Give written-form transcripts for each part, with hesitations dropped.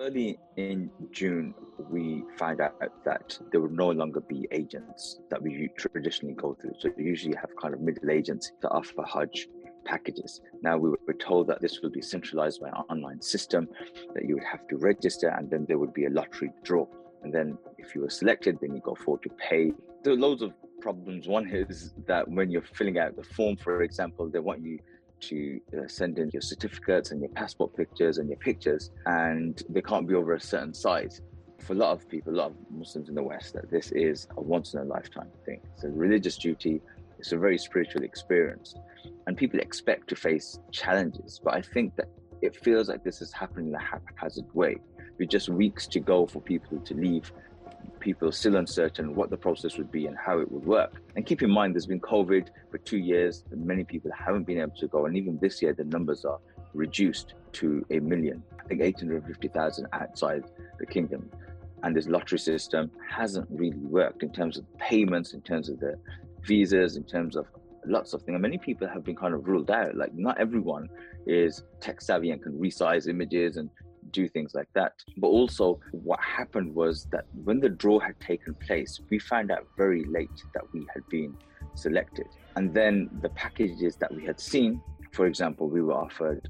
Early in June, we find out that there would no longer be agents that we traditionally go through. So you usually have kind of middle agents that offer Hajj packages. Now we were told that this will be centralized by an online system, that you would have to register and then there would be a lottery draw. And then if you were selected, then you go forward to pay. There are loads of problems. One is that when you're filling out the form, for example, they want you to send in your certificates and your passport pictures and your pictures, and they can't be over a certain size. For a lot of people, a lot of Muslims in the West, that this is a once in a lifetime thing. It's a religious duty. It's a very spiritual experience, and people expect to face challenges. But I think that it feels like this is happening in a haphazard way. With just weeks to go for people to leave, people are still uncertain what the process would be and how it would work. And keep in mind, there's been COVID for 2 years, and many people haven't been able to go. And even this year, the numbers are reduced to 1 million. I think 850,000 outside the kingdom. And this lottery system hasn't really worked in terms of payments, in terms of the visas, in terms of lots of things. And many people have been kind of ruled out. Like, not everyone is tech savvy and can resize images and do things like that. But also what happened was that when the draw had taken place, we found out very late that we had been selected. And then the packages that we had seen, for example, we were offered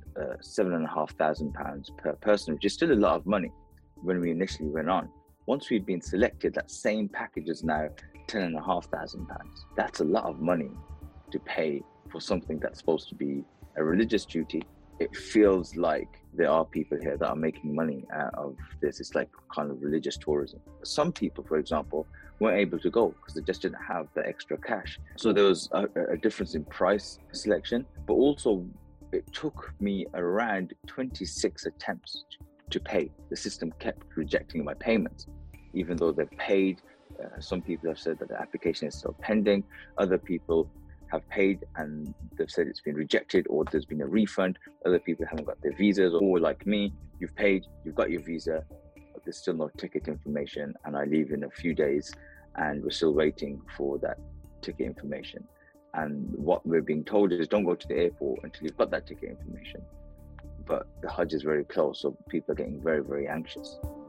£7,500 per person, which is still a lot of money when we initially went on. Once we'd been selected, that same package is now £10,500. That's a lot of money to pay for something that's supposed to be a religious duty. It feels like there are people here that are making money out of this. It's like kind of religious tourism. Some people, for example, weren't able to go because they just didn't have the extra cash. So there was a difference in price selection, but also it took me around 26 attempts to pay. The system kept rejecting my payments, even though they've paid. Some people have said that the application is still pending. Other people have paid and they've said it's been rejected, or there's been a refund. Other people haven't got their visas, or like me, you've paid, you've got your visa, but there's still no ticket information, and I leave in a few days and we're still waiting for that ticket information. And what we're being told is don't go to the airport until you've got that ticket information. But the Hajj is very close, so people are getting very, very anxious.